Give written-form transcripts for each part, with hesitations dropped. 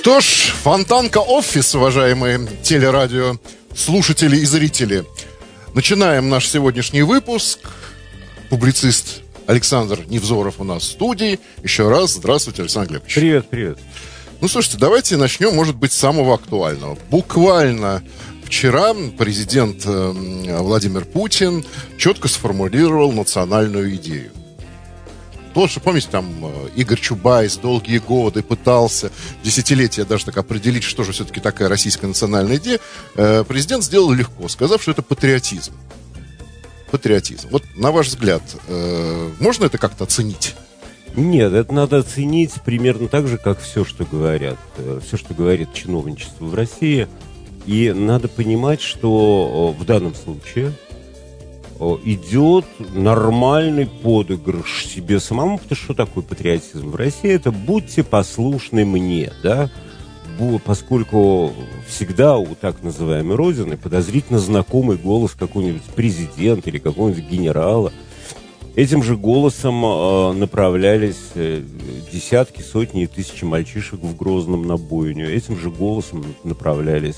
Что ж, Фонтанка Офис, уважаемые телерадио слушатели и зрители. Начинаем наш сегодняшний выпуск. Публицист Александр Невзоров у нас в студии. Еще раз здравствуйте, Александр Глебович. Привет, привет. Ну, слушайте, давайте начнем, может быть, с самого актуального. Буквально вчера президент Владимир Путин четко сформулировал национальную идею. То, что, помните, там Игорь Чубайс долгие годы пытался, десятилетия даже так определить, что же все-таки такая российская национальная идея, президент сделал легко, сказав, что это патриотизм. Патриотизм. Вот, на ваш взгляд, можно это как-то оценить? Нет, это надо оценить примерно так же, как все, что говорят. Все, что говорит чиновничество в России. И надо понимать, что в данном случае идет нормальный подыгрыш себе самому, потому что такое патриотизм в России? Это будьте послушны мне, да? Поскольку всегда у так называемой Родины подозрительно знакомый голос какого-нибудь президента или какого-нибудь генерала. Этим же голосом направлялись десятки, сотни и тысячи мальчишек в Грозном на бойню. Этим же голосом направлялись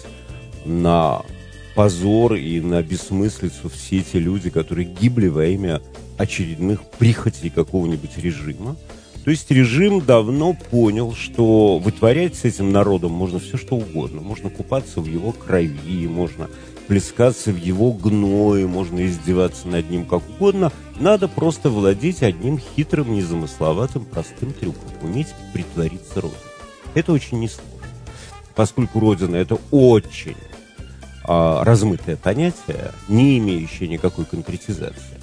на позор и на бессмыслицу все те люди, которые гибли во имя очередных прихотей какого-нибудь режима. То есть режим давно понял, что вытворять с этим народом можно все что угодно. Можно купаться в его крови, можно плескаться в его гное, можно издеваться над ним как угодно. Надо просто владеть одним хитрым, незамысловатым, простым трюком. Уметь притвориться Родиной. Это очень несложно. Поскольку Родина — это очень размытое понятие, не имеющее никакой конкретизации,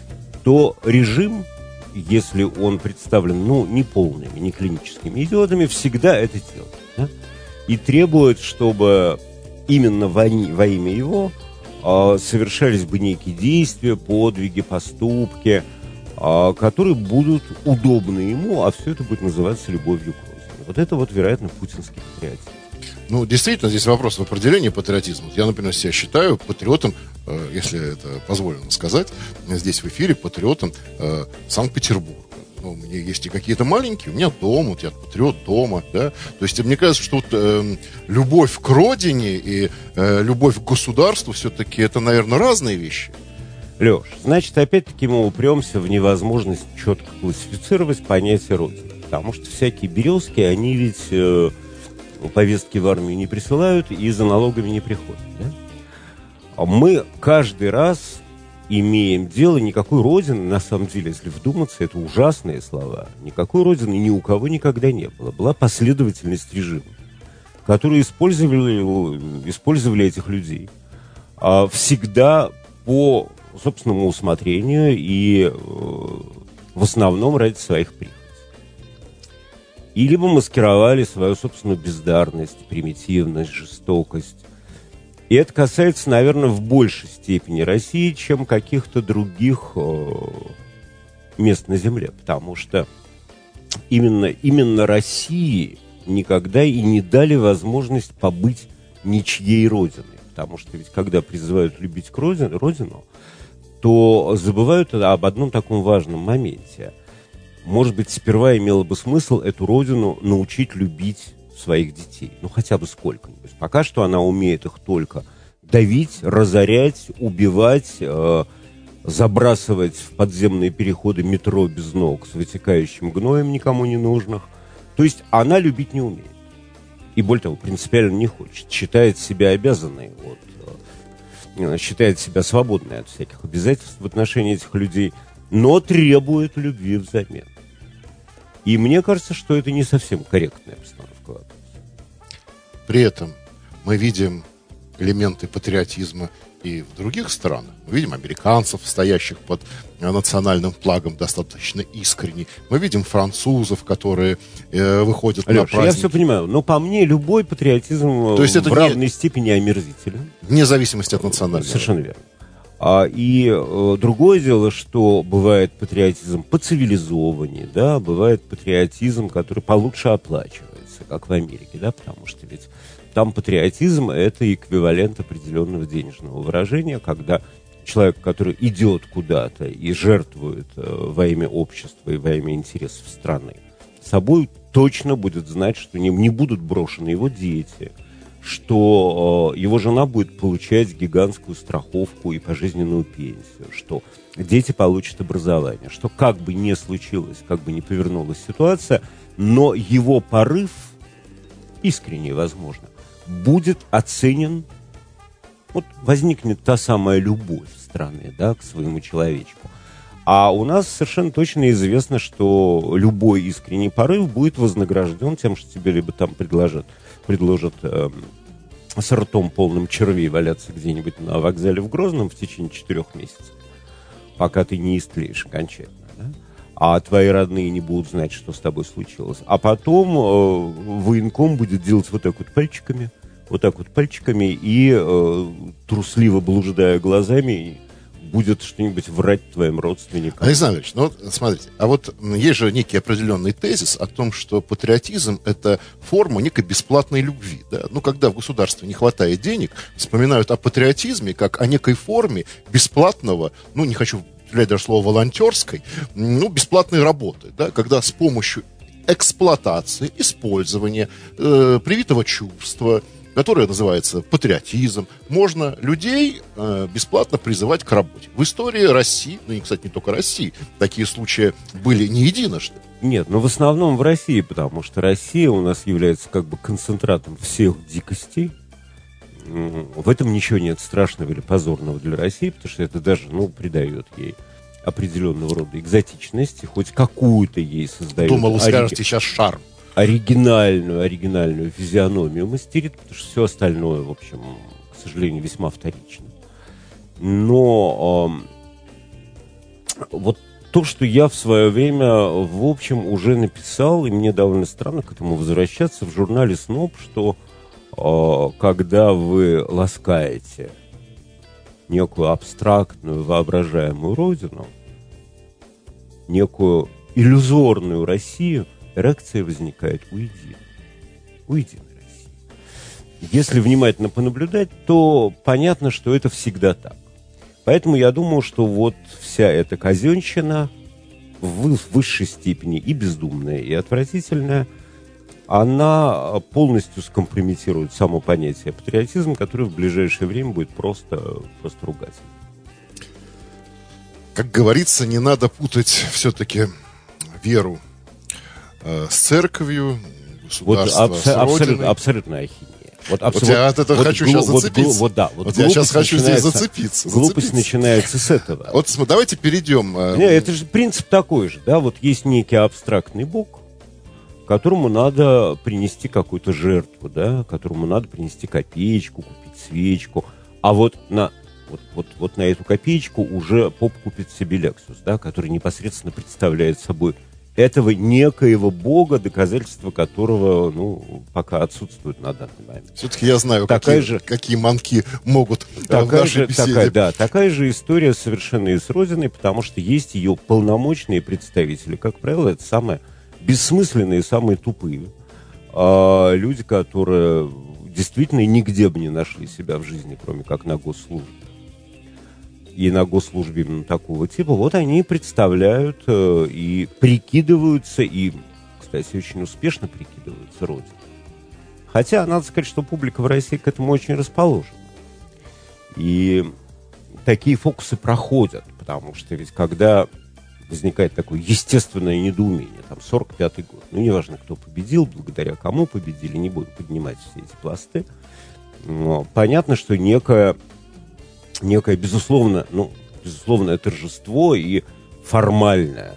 то режим, если он представлен, не полными, не клиническими идиотами, всегда это делает. Да? И требует, чтобы именно во имя его совершались бы некие действия, подвиги, поступки, которые будут удобны ему, а все это будет называться любовью к Родине. Вот это, вероятно, путинский патриотизм. Ну, действительно, здесь вопрос в определении патриотизма. Я, например, себя считаю патриотом, если это позволено сказать, здесь в эфире патриотом Санкт-Петербурга. Ну, у меня есть и какие-то маленькие, у меня дом, я патриот дома, да. То есть мне кажется, что любовь к родине и любовь к государству все-таки это, наверное, разные вещи. Леш, значит, опять-таки мы упремся в невозможность четко классифицировать понятие родины. Потому что всякие березки, они ведь повестки в армию не присылают и за налогами не приходят. Да? Мы каждый раз имеем дело, никакой родины, на самом деле, если вдуматься, это ужасные слова, никакой родины ни у кого никогда не было. Была последовательность режима, которые использовали этих людей всегда по собственному усмотрению и в основном ради своих прихотей. И либо маскировали свою собственную бездарность, примитивность, жестокость. И это касается, наверное, в большей степени России, чем каких-то других мест на Земле. Потому что именно России никогда и не дали возможность побыть ничьей родиной. Потому что ведь когда призывают любить родину, то забывают об одном таком важном моменте. Может быть, сперва имело бы смысл эту родину научить любить своих детей. Хотя бы сколько-нибудь. Пока что она умеет их только давить, разорять, убивать, забрасывать в подземные переходы метро без ног с вытекающим гноем никому не нужных. То есть она любить не умеет. И более того, принципиально не хочет. Считает себя обязанной, считает себя свободной от всяких обязательств в отношении этих людей, но требует любви взамен. И мне кажется, что это не совсем корректная обстановка вопроса. При этом мы видим элементы патриотизма и в других странах. Мы видим американцев, стоящих под национальным флагом достаточно искренне. Мы видим французов, которые выходят на праздники. Я все понимаю, но по мне любой патриотизм в равной степени омерзителен. Вне зависимости от национальности. Совершенно верно. И другое дело, что бывает патриотизм поцивилизованнее, да, бывает патриотизм, который получше оплачивается, как в Америке, да, потому что ведь там патриотизм — это эквивалент определенного денежного выражения, когда человек, который идет куда-то и жертвует во имя общества и во имя интересов страны собой точно будет знать, что не будут брошены его дети, что его жена будет получать гигантскую страховку и пожизненную пенсию, что дети получат образование, что как бы ни случилось, как бы ни повернулась ситуация, но его порыв, искренний, возможно, будет оценен. Вот возникнет та самая любовь страны, да, к своему человечку. А у нас совершенно точно известно, что любой искренний порыв будет вознагражден тем, что тебе либо там предложат с ртом полным червей валяться где-нибудь на вокзале в Грозном в течение 4 месяцев, пока ты не истлеешь окончательно, да? А твои родные не будут знать, что с тобой случилось. А потом военком будет делать вот так вот пальчиками и, трусливо блуждая глазами, будет что-нибудь врать твоим родственникам. Александр Ильич, ну вот смотрите, а вот есть же некий определенный тезис о том, что патриотизм — это форма некой бесплатной любви, да? Ну, когда в государстве не хватает денег, вспоминают о патриотизме как о некой форме бесплатного, ну, не хочу употреблять даже слово волонтерской, ну, бесплатной работы, да? Когда с помощью эксплуатации, использования, привитого чувства, которое называется патриотизм, можно людей бесплатно призывать к работе. В истории России, ну и, кстати, не только России, такие случаи были не единожды. Нет, но в основном в России, потому что Россия у нас является как бы концентратом всех дикостей. В этом ничего нет страшного или позорного для России, потому что это даже, придает ей определенного рода экзотичности, хоть какую-то ей создает. Думал, вы скажете сейчас шарм. Оригинальную физиономию мастерит, потому что все остальное, в общем, к сожалению, весьма вторично. Но вот то, что я в свое время, в общем, уже написал, и мне довольно странно к этому возвращаться, в журнале «Сноб», что когда вы ласкаете некую абстрактную, воображаемую родину, некую иллюзорную Россию, реакция возникает у единой России. Если внимательно понаблюдать, то понятно, что это всегда так. Поэтому я думаю, что вот вся эта казенщина в высшей степени и бездумная, и отвратительная, она полностью скомпрометирует само понятие патриотизм, которое в ближайшее время будет просто ругательным. Как говорится, не надо путать все-таки веру с церковью, государство с родиной. Абсолютно ахинея. Я от этого хочу сейчас зацепиться. Я сейчас хочу здесь зацепиться. Глупость начинается с этого. Вот давайте перейдем. Это же принцип такой же, да? Вот есть некий абстрактный бог, которому надо принести какую-то жертву, да? Которому надо принести копеечку, купить свечку. А вот на эту копеечку уже поп купит себе Lexus, да? Который непосредственно представляет собой этого некоего бога, доказательства которого, пока отсутствуют на данный момент. Все-таки я знаю, какие манки могут в нашей беседе. Такая же история совершенно и с Родиной, потому что есть ее полномочные представители. Как правило, это самые бессмысленные, самые тупые люди, которые действительно нигде бы не нашли себя в жизни, кроме как на госслужбе. И на госслужбе именно такого типа, вот они представляют и прикидываются, и, кстати, очень успешно прикидываются Родиной. Хотя, надо сказать, что публика в России к этому очень расположена. И такие фокусы проходят, потому что ведь когда возникает такое естественное недоумение, там, 45-й год, неважно, кто победил, благодаря кому победили, не буду поднимать все эти пласты, но понятно, что некое безусловное торжество и формальная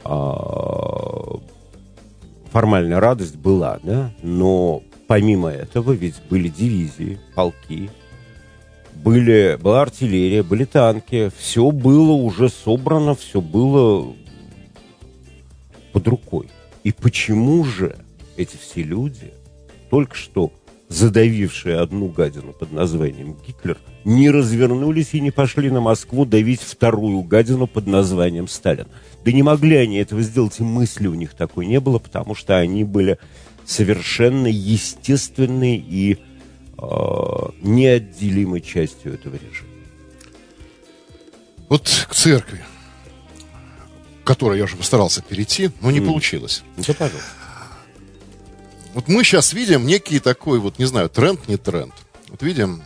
радость была, да? Но помимо этого ведь были дивизии, полки, была артиллерия, были танки, все было уже собрано, все было под рукой. И почему же эти все люди, только что задавившие одну гадину под названием Гитлер, не развернулись и не пошли на Москву давить вторую гадину под названием Сталин? Да не могли они этого сделать, и мысли у них такой не было, потому что они были совершенно естественной и неотделимой частью этого режима. Вот к церкви, к которой я уже постарался перейти, но не получилось. Да, пожалуйста. Вот мы сейчас видим некий такой, вот не знаю, тренд, не тренд. Вот видим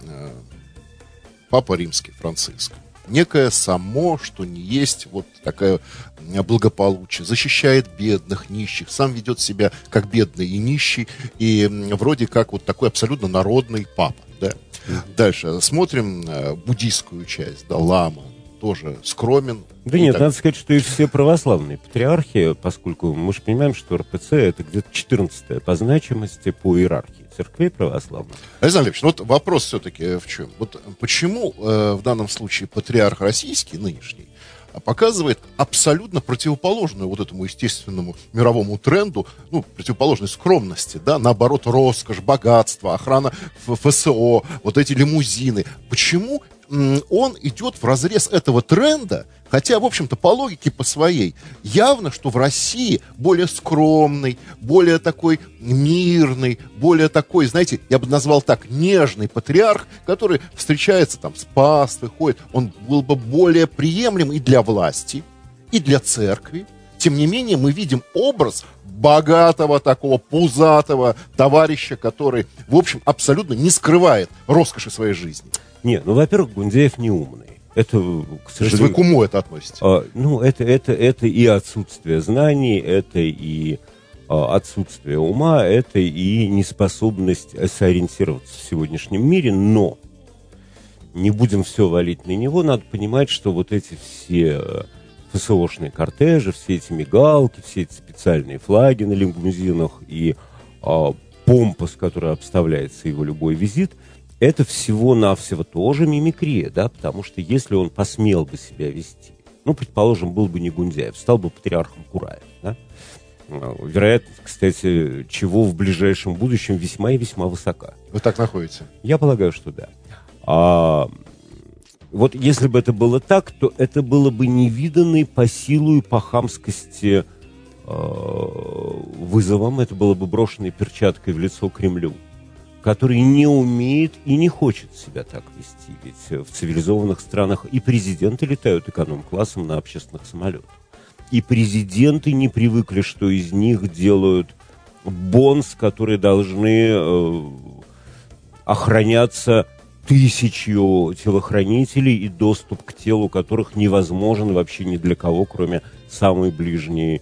Папа Римский, Франциск. Некое само, что не есть вот такое благополучие, защищает бедных, нищих, сам ведет себя как бедный и нищий, и вроде как вот такой абсолютно народный папа, да. Дальше смотрим буддийскую часть, да, лама, тоже скромен. Да нет, надо сказать, что и все православные патриархи, поскольку мы же понимаем, что РПЦ это где-то 14-е по значимости по иерархии церквей православных. Александр Ильич, вот вопрос все-таки в чем? Вот почему в данном случае патриарх российский, нынешний, показывает абсолютно противоположную вот этому естественному мировому тренду, ну, противоположной скромности, да, наоборот, роскошь, богатство, охрана ФСО, вот эти лимузины. Почему он идет вразрез этого тренда, хотя, в общем-то, по логике, по своей, явно, что в России более скромный, более такой мирный, более такой, знаете, я бы назвал так, нежный патриарх, который встречается там с паствой, ходит, он был бы более приемлем и для власти, и для церкви. Тем не менее, мы видим образ богатого такого пузатого товарища, который, в общем, абсолютно не скрывает роскоши своей жизни. Нет, ну, во-первых, Гундяев не умный. Это, к сожалению... То есть вы к уму это относите? Ну, это и отсутствие знаний, это и отсутствие ума, это и неспособность сориентироваться в сегодняшнем мире, но не будем все валить на него, надо понимать, что вот эти все ФСОшные кортежи, все эти мигалки, все эти специальные флаги на лимузинах и помпа, с которой обставляется его любой визит, это всего-навсего тоже мимикрия, да, потому что если он посмел бы себя вести, ну, предположим, был бы не Гундяев, стал бы патриархом Кураев, да, вероятность, кстати, чего в ближайшем будущем весьма и весьма высока. Вы так находите? Я полагаю, что да. Вот если бы это было так, то это было бы невиданный по силу и по хамскости вызовом, это было бы брошенной перчаткой в лицо Кремлю, который не умеет и не хочет себя так вести. Ведь в цивилизованных странах и президенты летают эконом-классом на общественных самолетах. И президенты не привыкли, что из них делают бонс, которые должны охраняться 1000 телохранителей и доступ к телу которых невозможен вообще ни для кого, кроме самого ближнего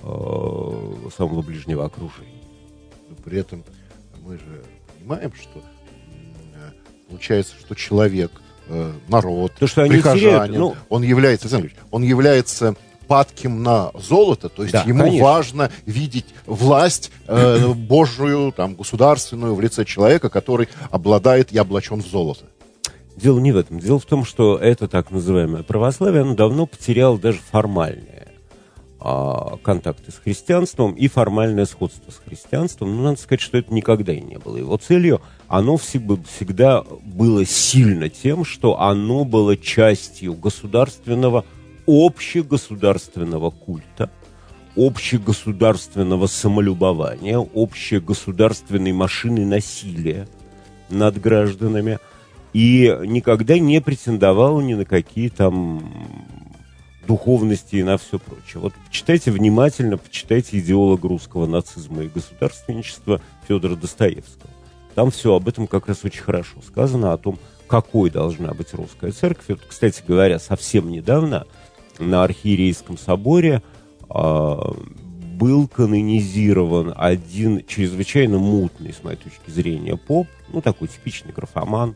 окружения. Но при этом мы же понимаем, что получается, что человек, народ, то, что прихожанин, он является падким на золото, то есть да, ему конечно. Важно видеть власть Божию, там, государственную в лице человека, который обладает и облачен в золото. Дело не в этом. Дело в том, что это так называемое православие, оно давно потеряло даже формальные контакты с христианством и формальное сходство с христианством. Но надо сказать, что это никогда и не было его целью. Оно всегда было сильно тем, что оно было частью государственного, общегосударственного культа, общегосударственного самолюбования, общегосударственной машины насилия над гражданами и никогда не претендовало ни на какие там духовности и на все прочее. Вот почитайте внимательно, почитайте идеолога русского нацизма и государственничества Федора Достоевского. Там все об этом как раз очень хорошо сказано, о том, какой должна быть русская церковь. Вот, кстати говоря, совсем недавно на Архиерейском соборе был канонизирован один чрезвычайно мутный, с моей точки зрения, поп, ну, такой типичный графоман,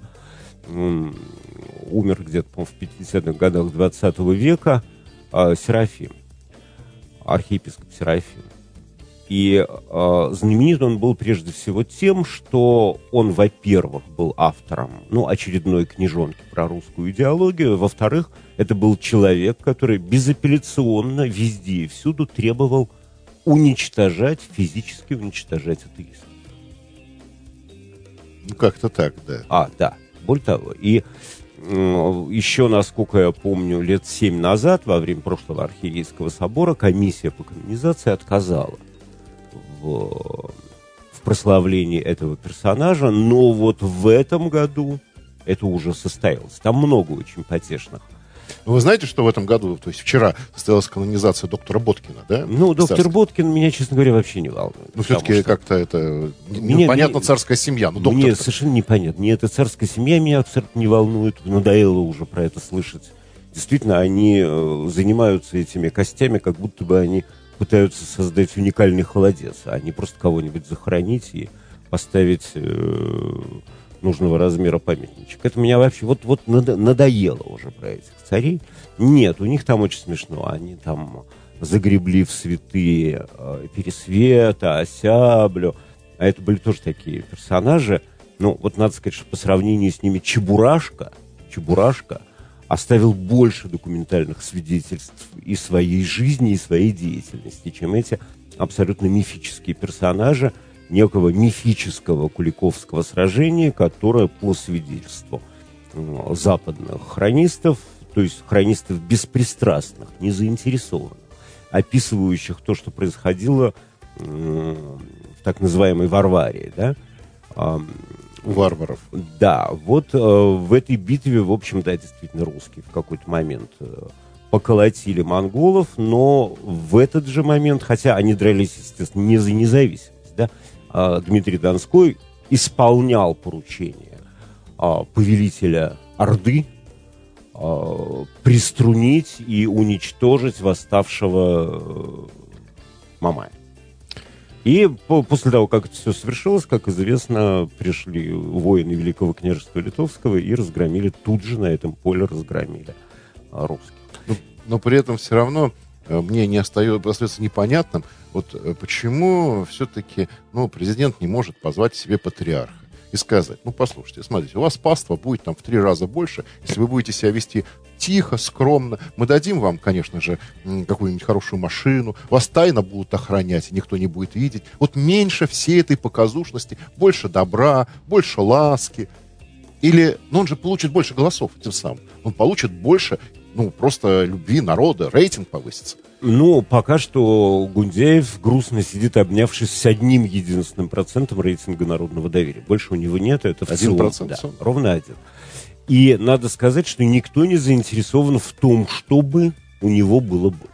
умер где-то, по-моему, в 50-х годах 20 века, Серафим, архиепископ Серафим. И знаменит он был прежде всего тем, что он, во-первых, был автором, ну, очередной книжонки про русскую идеологию, во-вторых, это был человек, который безапелляционно везде и всюду требовал физически уничтожать атеистов. Ну, как-то так, да. Да. Более того, и еще, насколько я помню, лет 7 назад, во время прошлого Архиерейского собора, комиссия по канонизации отказала в прославлении этого персонажа, но вот в этом году это уже состоялось. Там много очень потешных Вы знаете, что в этом году, то есть вчера, состоялась канонизация доктора Боткина, да? Ну, доктор Боткин меня, честно говоря, вообще не волнует. Ну, все-таки как-то это... Непонятно, царская семья. Ну, мне совершенно непонятно. Мне эта царская семья меня абсолютно не волнует. Надоело уже про это слышать. Действительно, они занимаются этими костями, как будто бы они пытаются создать уникальный холодец, а не просто кого-нибудь захоронить и поставить нужного размера памятничек. Это меня вообще вот надоело уже про этих царей. Нет, у них там очень смешно. Они там загребли в святые Пересвета, Осяблю. А это были тоже такие персонажи. Ну, вот надо сказать, что по сравнению с ними Чебурашка оставил больше документальных свидетельств и своей жизни, и своей деятельности, чем эти абсолютно мифические персонажи некого мифического Куликовского сражения, которое по свидетельству западных хронистов, то есть хронистов беспристрастных, не заинтересованных, описывающих то, что происходило в так называемой Варварии, да, у варваров. Да, вот в этой битве, в общем, да, действительно, русские в какой-то момент поколотили монголов, но в этот же момент, хотя они дрались, естественно, не за независимость, да, Дмитрий Донской исполнял поручение повелителя Орды приструнить и уничтожить восставшего Мамая. И после того, как это все совершилось, как известно, пришли воины Великого княжества Литовского и разгромили, тут же на этом поле разгромили русских. Но при этом все равно мне не остается непонятным, вот почему все-таки президент не может позвать к себе патриарха и сказать, послушайте, смотрите, у вас паства будет там в 3 раза больше, если вы будете себя вести тихо, скромно. Мы дадим вам, конечно же, какую-нибудь хорошую машину, вас тайно будут охранять, и никто не будет видеть. Вот меньше всей этой показушности, больше добра, больше ласки. Или, он же получит больше голосов тем самым. Он получит больше, просто любви народа, рейтинг повысится. Пока что Гундяев грустно сидит, обнявшись с 1% рейтинга народного доверия. Больше у него нет, это в 1%? Да, ровно 1%. И надо сказать, что никто не заинтересован в том, чтобы у него было больше.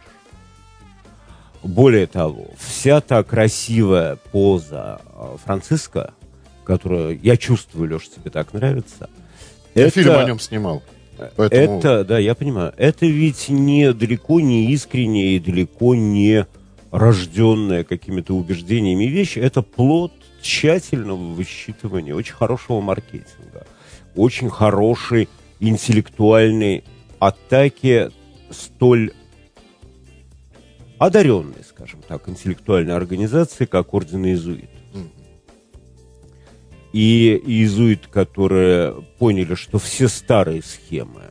Более того, вся та красивая поза Франциска, которую, я чувствую, Леша, тебе так нравится. Я фильм о нем снимал. Поэтому... Это, да, я понимаю. Это ведь далеко не искренняя и далеко не рожденная какими-то убеждениями вещь. Это плод тщательного высчитывания, очень хорошего маркетинга, очень хорошей интеллектуальной атаки столь одаренной, скажем так, интеллектуальной организации, как Орден Иезуит. И иезуиты, которые поняли, что все старые схемы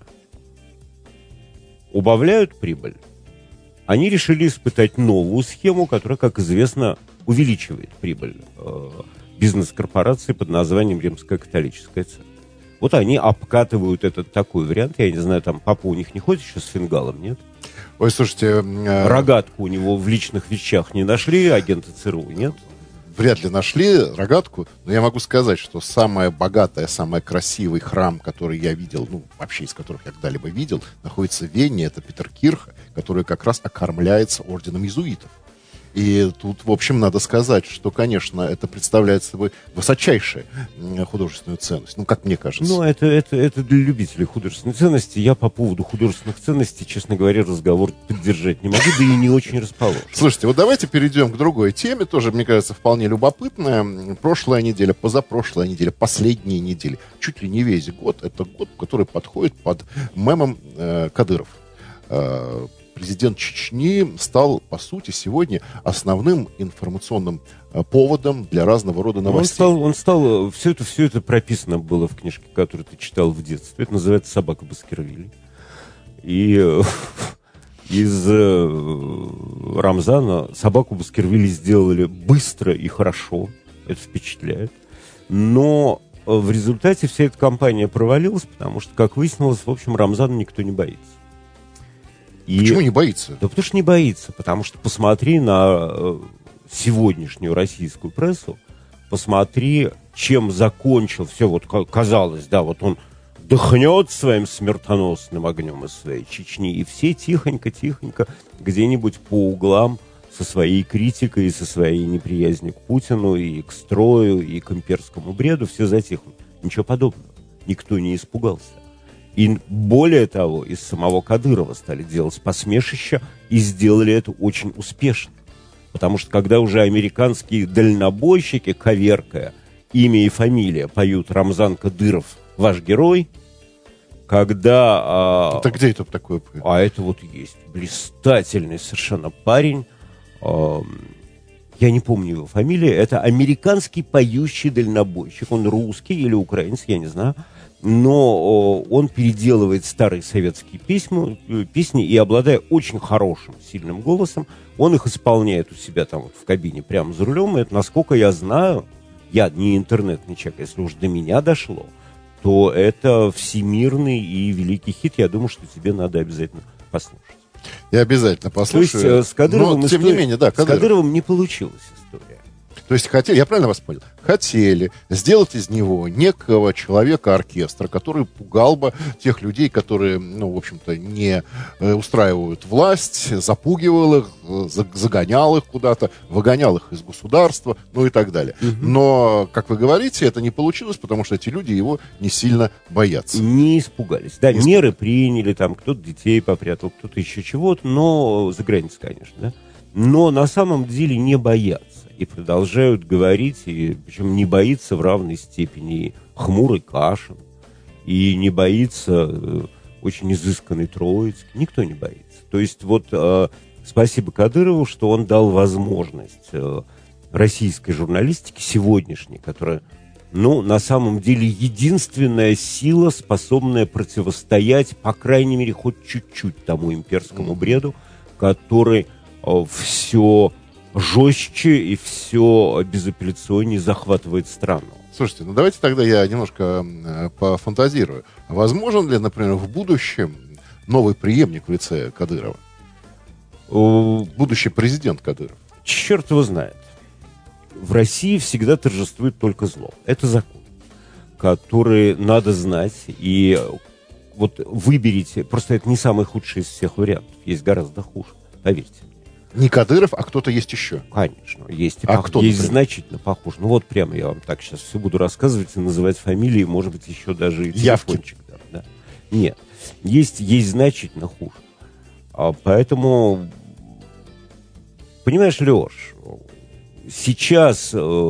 убавляют прибыль, они решили испытать новую схему, которая, как известно, увеличивает прибыль бизнес-корпорации под названием Римская католическая церковь. Вот они обкатывают этот такой вариант. Я не знаю, там папа у них не ходит еще с фингалом, нет? Ой, слушайте... Рогатку у него в личных вещах не нашли, агенты ЦРУ, нет? Вряд ли нашли рогатку, но я могу сказать, что самая богатая, самый красивый храм, который я видел, вообще из которых я когда-либо видел, находится в Вене, это Петеркирха, который как раз окормляется орденом иезуитов. И тут, в общем, надо сказать, что, конечно, это представляет собой высочайшую художественную ценность. Как мне кажется. Это для любителей художественной ценности. Я по поводу художественных ценностей, честно говоря, разговор поддержать не могу, да и не очень расположен. Слушайте, вот давайте перейдем к другой теме, тоже, мне кажется, вполне любопытная. Прошлая неделя, позапрошлая неделя, последние недели. Чуть ли не весь год. Это год, который подходит под мемом Кадыров. Президент Чечни стал, по сути, сегодня основным информационным поводом для разного рода новостей. Он стал, все это прописано было в книжке, которую ты читал в детстве. Это называется «Собака Баскервилей». И из Рамзана собаку Баскервилей сделали быстро и хорошо. Это впечатляет. Но в результате вся эта кампания провалилась, потому что, как выяснилось, в общем, Рамзана никто не боится. Почему не боится? Да потому что не боится. Потому что посмотри на сегодняшнюю российскую прессу, посмотри, чем закончил все. Вот казалось, да, вот он дыхнет своим смертоносным огнем из своей Чечни, и все тихонько-тихонько где-нибудь по углам со своей критикой, и со своей неприязнью к Путину, и к строю, и к имперскому бреду, все затихнут. Ничего подобного. Никто не испугался. И более того, из самого Кадырова стали делать посмешища, и сделали это очень успешно. Потому что когда уже американские дальнобойщики, коверкая имя и фамилия, поют «Рамзан Кадыров, ваш герой», когда... Это где это такое? А это вот есть блистательный совершенно парень, я не помню его фамилию, это американский поющий дальнобойщик, он русский или украинец, я не знаю, но он переделывает старые советские песни и, обладая очень хорошим, сильным голосом, он их исполняет у себя там вот в кабине прямо за рулем, и это, насколько я знаю, я не интернетный человек, если уж до меня дошло, то это всемирный и великий хит. Я думаю, что тебе надо обязательно послушать. Я обязательно послушаю. То есть с Кадыровым, но, тем не менее, да, с Кадыровым не получилась история. То есть хотели, я правильно вас понял, хотели сделать из него некого человека-оркестра, который пугал бы тех людей, которые, ну, в общем-то, не устраивают власть, запугивал их, загонял их куда-то, выгонял их из государства, ну и так далее. Но, как вы говорите, это не получилось, потому что эти люди его не сильно боятся. Не испугались. Да, меры приняли, там кто-то детей попрятал, кто-то еще чего-то, но за границей, конечно, да. Но на самом деле не боятся. И продолжают говорить, и причем не боится в равной степени и хмурый Кашин, и не боится очень изысканный Троицкий. Никто не боится. То есть вот спасибо Кадырову, что он дал возможность российской журналистике сегодняшней, которая, ну, на самом деле единственная сила, способная противостоять, по крайней мере, хоть чуть-чуть тому имперскому бреду, который все жестче и все безапелляционнее захватывает страну. Слушайте, ну давайте тогда я немножко пофантазирую. Возможен ли, например, в будущем новый преемник в лице Кадырова? Будущий президент Кадыров? Черт его знает. В России всегда торжествует только зло. Это закон, который надо знать. И вот выберите... Просто это не самый худший из всех вариантов. Есть гораздо хуже, поверьте. Не Кадыров, а кто-то есть еще. Конечно, есть. Кто, есть например? Значительно похож. Ну вот прямо я вам так сейчас все буду рассказывать и называть фамилии, может быть, еще даже и телефончик. Да. Нет, есть значительно хуже. Поэтому, понимаешь, Леш, сейчас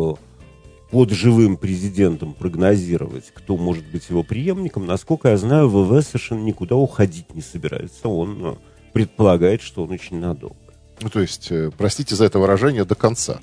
под живым президентом прогнозировать, кто может быть его преемником, насколько я знаю, ВВ совершенно никуда уходить не собирается. Он предполагает, что он очень надолго. Ну, то есть, простите за это выражение, до конца.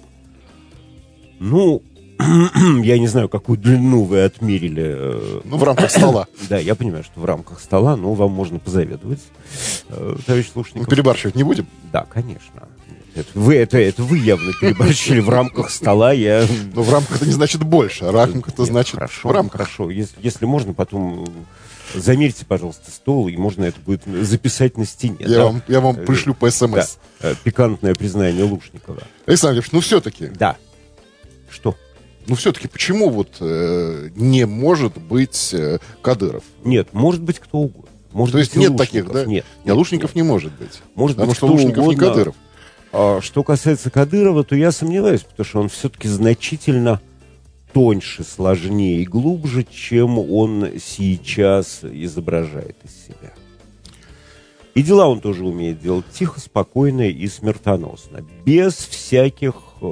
Ну, я не знаю, какую длину вы отмерили. Ну, в рамках стола. Да, я понимаю, что в рамках стола, но вам можно позавидовать, товарищ Лушников. Мы перебарщивать не будем? Да, конечно. Это вы явно переборщили в рамках стола. Но в рамках это не значит больше, а рамках это значит хорошо, в рамках. Хорошо, если можно, потом замерьте, пожалуйста, стол, и можно это будет записать на стене. Я вам пришлю по СМС. Да, пикантное признание Лушникова. Александр Ильич, ну все-таки. Да. Что? Ну все-таки почему вот не может быть Кадыров? Нет, может быть кто угодно. Может То есть быть, нет Лушников. таких, да? Нет, Лушников не может быть. Может потому быть, что кто Лушников угодно. не Кадыров. Что касается Кадырова, то я сомневаюсь, потому что он все-таки значительно тоньше, сложнее и глубже, чем он сейчас изображает из себя. И дела он тоже умеет делать тихо, спокойно и смертоносно. Без всяких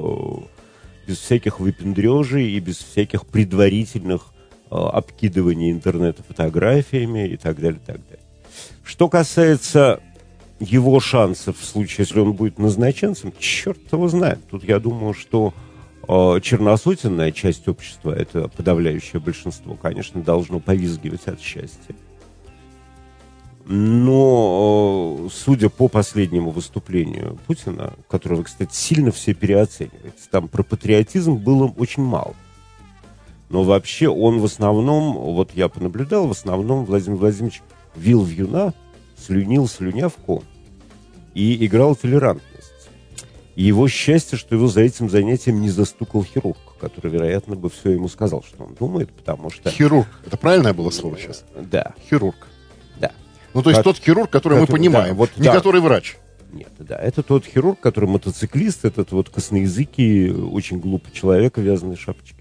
выпендрежей и без всяких предварительных обкидываний интернета фотографиями и так далее, так далее. Что касается его шансов в случае, если он будет назначенцем, черт его знает. Тут я думаю, что черносотенная часть общества, это подавляющее большинство, конечно, должно повизгивать от счастья. Но, судя по последнему выступлению Путина, которого, кстати, сильно все переоценивается, там про патриотизм было очень мало. Но вообще он в основном, вот я понаблюдал, в основном Владимир Владимирович вил вьюна, слюнил слюнявку и играл толерантность. И его счастье, что его за этим занятием не застукал хирург, который, вероятно, бы все ему сказал, что он думает, потому что... Хирург. Это правильное было слово сейчас? Да. Хирург. Да. Ну, то есть тот хирург, который мы понимаем, да, вот, не который врач. Нет, да. Это тот хирург, который мотоциклист, этот вот косноязыкий, очень глупый человек в вязаной шапочке.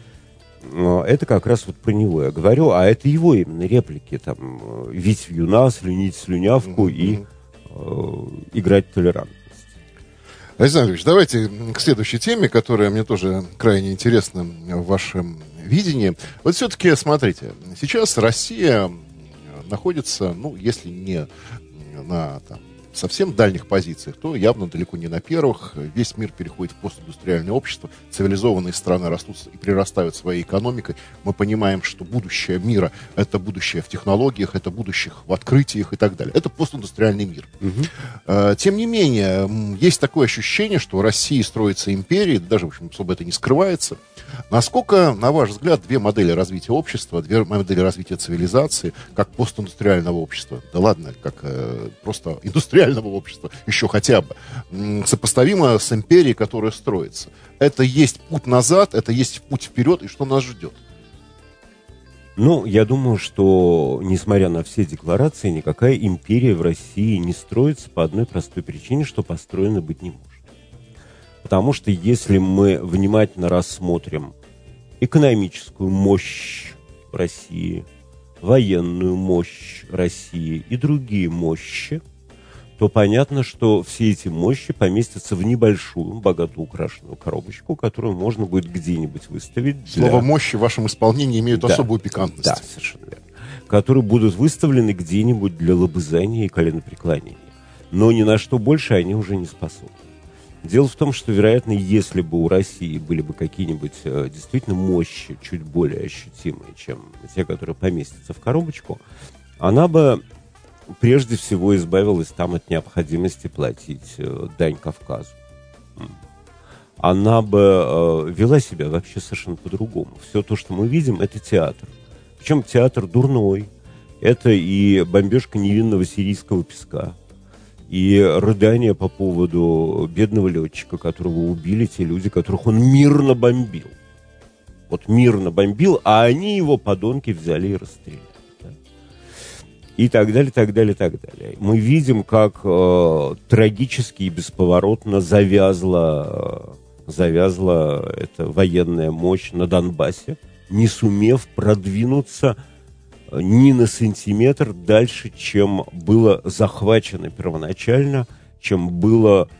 Это как раз вот про него я говорю, а это его именно реплики, там, вить вьюна, слюнить слюнявку и играть толерантность. Александр Ильич, давайте к следующей теме, которая мне тоже крайне интересна в вашем видении. Вот все-таки, смотрите, сейчас Россия находится, ну, если не на там, совсем дальних позициях, то явно далеко не на первых. Весь мир переходит в постиндустриальное общество. Цивилизованные страны растут и прирастают своей экономикой. Мы понимаем, что будущее мира — это будущее в технологиях, это будущее в открытиях и так далее. Это постиндустриальный мир. Тем не менее, есть такое ощущение, что в России строится империя, даже, в общем, особо это не скрывается. Насколько, на ваш взгляд, две модели развития общества, две модели развития цивилизации, как постиндустриального общества, да ладно, как просто индустриального общества, еще хотя бы, сопоставимо с империей, которая строится? Это есть путь назад, это есть путь вперед, и что нас ждет? Ну, я думаю, что, несмотря на все декларации, никакая империя в России не строится по одной простой причине, что построена быть не может. Потому что если мы внимательно рассмотрим экономическую мощь России, военную мощь России и другие мощи, то понятно, что все эти мощи поместятся в небольшую, богато украшенную коробочку, которую можно будет где-нибудь выставить. Слово «мощи» в вашем исполнении имеют особую пикантность. Да, совершенно верно. Которые будут выставлены где-нибудь для лобызания и коленопреклонения. Но ни на что больше они уже не способны. Дело в том, что, вероятно, если бы у России были бы какие-нибудь действительно мощи чуть более ощутимые, чем те, которые поместятся в коробочку, она бы прежде всего избавилась там от необходимости платить дань Кавказу. Она бы вела себя вообще совершенно по-другому. Все то, что мы видим, это театр. Причем театр дурной. Это и бомбежка невинного сирийского песка, и рыдание по поводу бедного летчика, которого убили те люди, которых он мирно бомбил. Вот мирно бомбил, а они его, подонки, взяли и расстреляли. Да? И так далее, так далее, так далее. Мы видим, как трагически и бесповоротно завязла эта военная мощь на Донбассе, не сумев продвинуться ни на сантиметр дальше, чем было захвачено первоначально, чем было,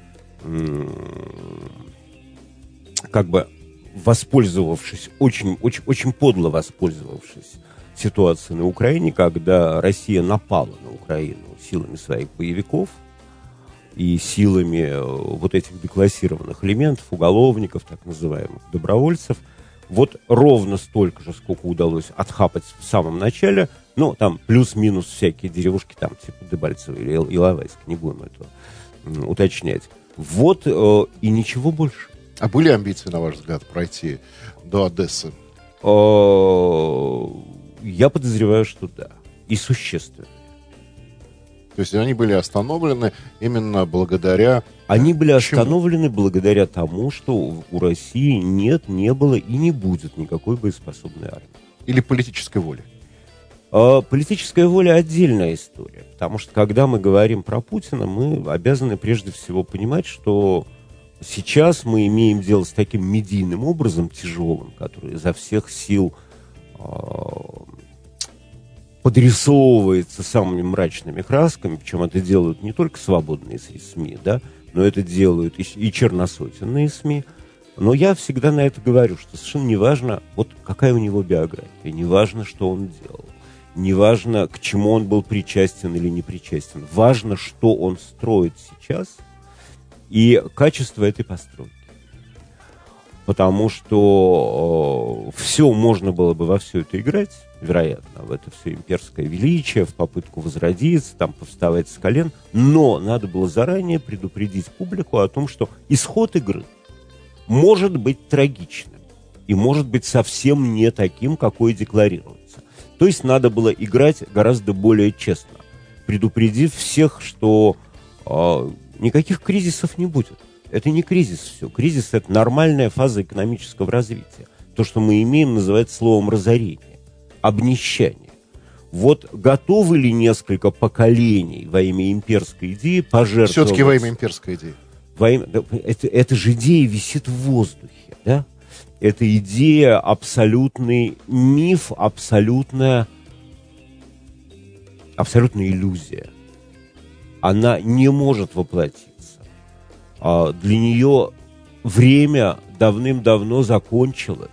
как бы воспользовавшись, очень подло воспользовавшись ситуацией на Украине, когда Россия напала на Украину силами своих боевиков и силами вот этих деклассированных элементов, уголовников, так называемых добровольцев. Вот ровно столько же, сколько удалось отхапать в самом начале. Ну, там плюс-минус всякие деревушки, там, типа Дебальцево или Иловайск, не будем этого уточнять. Вот и ничего больше. А были амбиции, на ваш взгляд, пройти до Одессы? Я подозреваю, что да. И существенно. То есть они были остановлены именно благодаря... Они были остановлены благодаря тому, что у России нет, не было и не будет никакой боеспособной армии. Или политической воли? Политическая воля — отдельная история. Потому что, когда мы говорим про Путина, мы обязаны прежде всего понимать, что сейчас мы имеем дело с таким медийным образом тяжелым, который изо всех сил подрисовывается самыми мрачными красками, причем это делают не только свободные СМИ, да, но это делают и черносотенные СМИ. Но я всегда на это говорю, что совершенно не важно, вот какая у него биография, не важно, что он делал, не важно, к чему он был причастен или не причастен. Важно, что он строит сейчас и качество этой постройки. Потому что все можно было бы во все это играть, вероятно, в это все имперское величие, в попытку возродиться, там, повставать с колен, но надо было заранее предупредить публику о том, что исход игры может быть трагичным и может быть совсем не таким, какой декларируется. То есть надо было играть гораздо более честно, предупредив всех, что никаких кризисов не будет. Это не кризис все. Кризис — это нормальная фаза экономического развития. То, что мы имеем, называется словом разорение, обнищание. Вот готовы ли несколько поколений во имя имперской идеи пожертвовать... Все-таки во имя имперской идеи. Это же идея висит в воздухе, да? Это идея абсолютный миф, абсолютная иллюзия. Она не может воплотиться. Для нее время давным-давно закончилось.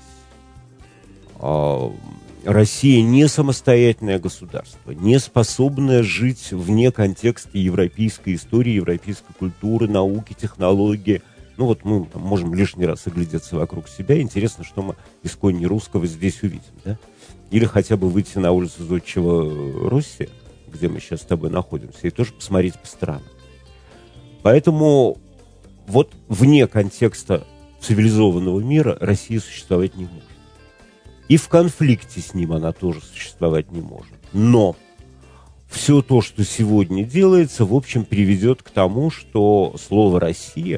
Россия не самостоятельное государство, не способное жить вне контекста европейской истории, европейской культуры, науки, технологии. Ну вот мы можем лишний раз оглядеться вокруг себя. Интересно, что мы из кони русского здесь увидим, да? Или хотя бы выйти на улицу Зодчего Руси, где мы сейчас с тобой находимся, и тоже посмотреть по сторонам. Поэтому вот вне контекста цивилизованного мира Россия существовать не может. И в конфликте с ним она тоже существовать не может. Но все то, что сегодня делается, в общем, приведет к тому, что слово «Россия»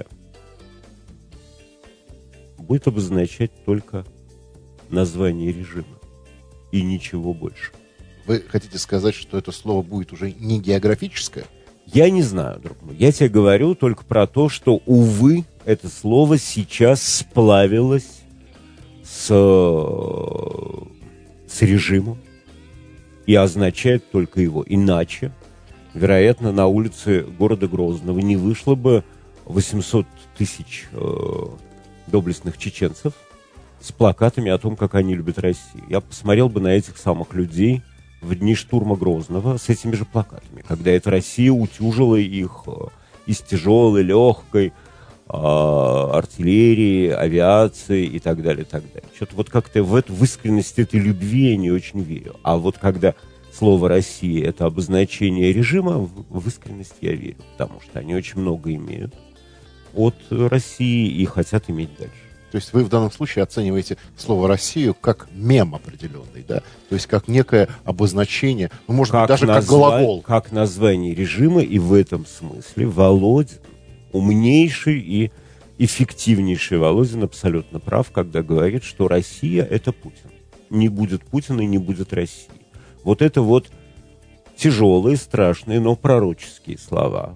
будет обозначать только название режима и ничего больше. Вы хотите сказать, что это слово будет уже не географическое? Я не знаю, друг мой. Я тебе говорю только про то, что, увы, это слово сейчас сплавилось с режимом и означает только его. Иначе, вероятно, на улице города Грозного не вышло бы 800 тысяч доблестных чеченцев с плакатами о том, как они любят Россию. Я посмотрел бы на этих самых людей в дни штурма Грозного с этими же плакатами, когда эта Россия утюжила их из тяжелой, легкой артиллерии, авиации и так далее, и так далее. Что-то вот как-то в искренность этой любви я не очень верю. А вот когда слово «Россия» — это обозначение режима, в искренность я верю, потому что они очень много имеют от России и хотят иметь дальше. То есть вы в данном случае оцениваете слово «Россию» как мем определенный, да? То есть как некое обозначение, ну, может быть, даже как глагол. Как название режима, и в этом смысле Володин, умнейший и эффективнейший Володин, абсолютно прав, когда говорит, что Россия — это Путин. Не будет Путина и не будет России. Вот это вот тяжелые, страшные, но пророческие слова.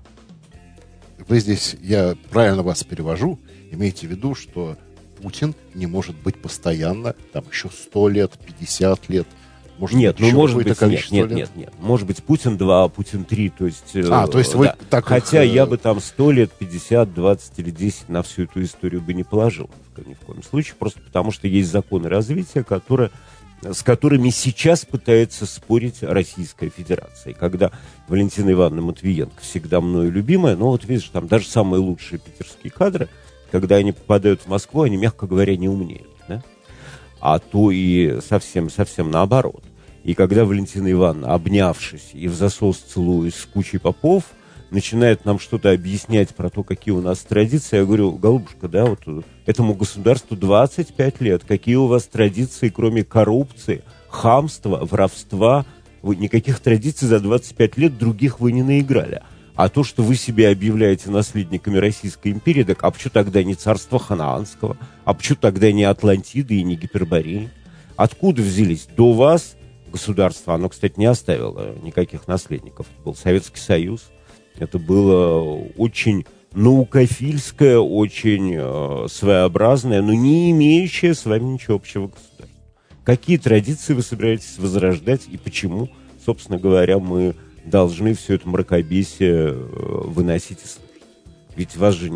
Вы здесь, я правильно вас перевожу, имейте в виду, что Путин не может быть постоянно, там, еще 100 лет, 50 лет. Может нет, быть, ну, может быть, нет. Может быть, Путин 2, Путин 3, то есть... то есть вы так... Хотя я бы там 100 лет, 50, 20 или 10 на всю эту историю бы не положил ни в коем случае, просто потому что есть законы развития, с которыми сейчас пытается спорить Российская Федерация. И когда Валентина Ивановна Матвиенко, всегда мною любимая, но вот видишь, там даже самые лучшие питерские кадры, когда они попадают в Москву, они, мягко говоря, не умнеют, да? А то и совсем наоборот. И когда Валентина Ивановна, обнявшись и в засос целуясь с кучей попов, начинает нам что-то объяснять про то, какие у нас традиции, я говорю: голубушка, да, вот этому государству 25 лет, какие у вас традиции, кроме коррупции, хамства, воровства? Вы никаких традиций за 25 лет других вы не наиграли. А то, что вы себя объявляете наследниками Российской империи, так а почему тогда не царство Ханаанского? А почему тогда не Атлантиды и не Гипербореи? Откуда взялись до вас государство? Оно, кстати, не оставило никаких наследников. Это был Советский Союз. Это было очень наукофильское, очень своеобразное, но не имеющее с вами ничего общего государство. Какие традиции вы собираетесь возрождать и почему, собственно говоря, мы должны все это мракобесие выносить и слушать? Ведь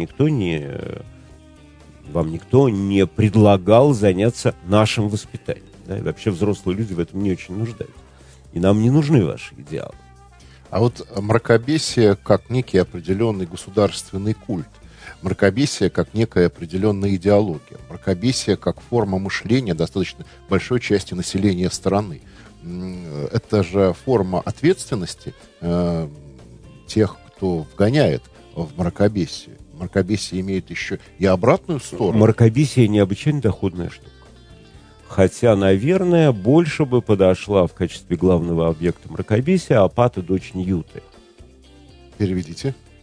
вам никто не предлагал заняться нашим воспитанием. Да? И вообще взрослые люди в этом не очень нуждаются. И нам не нужны ваши идеалы. А вот мракобесие как некий определенный государственный культ, мракобесие как некая определенная идеология, мракобесие как форма мышления достаточно большой части населения страны. Это же форма ответственности тех, кто вгоняет в мракобесие. Мракобесие имеет еще и обратную сторону. Мракобесие необычайно доходная штука. Хотя, наверное, больше бы подошла в качестве главного объекта мракобесия Апата, дочь Ньюты. Переведите.